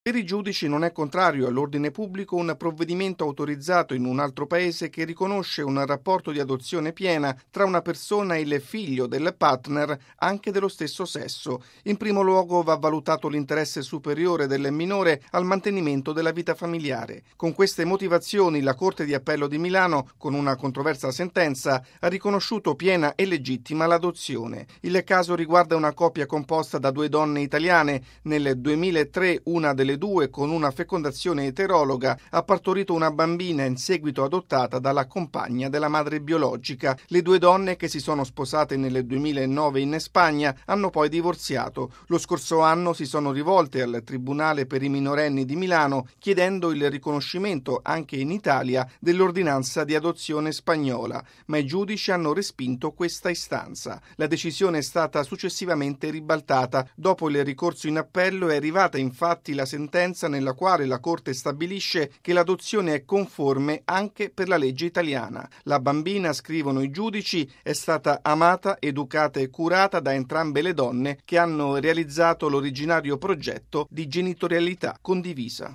Per i giudici non è contrario all'ordine pubblico un provvedimento autorizzato in un altro paese che riconosce un rapporto di adozione piena tra una persona e il figlio del partner anche dello stesso sesso. In primo luogo va valutato l'interesse superiore del minore al mantenimento della vita familiare. Con queste motivazioni la Corte di Appello di Milano, con una controversa sentenza, ha riconosciuto piena e legittima l'adozione. Il caso riguarda una coppia composta da due donne italiane. Nel 2003 una delle due, con una fecondazione eterologa, ha partorito una bambina in seguito adottata dalla compagna della madre biologica. Le due donne, che si sono sposate nel 2009 in Spagna, hanno poi divorziato. Lo scorso anno si sono rivolte al Tribunale per i minorenni di Milano chiedendo il riconoscimento anche in Italia dell'ordinanza di adozione spagnola, ma i giudici hanno respinto questa istanza. La decisione è stata successivamente ribaltata. Dopo il ricorso in appello è arrivata infatti la sentenza nella quale la Corte stabilisce che l'adozione è conforme anche per la legge italiana. La bambina, scrivono i giudici, è stata amata, educata e curata da entrambe le donne che hanno realizzato l'originario progetto di genitorialità condivisa.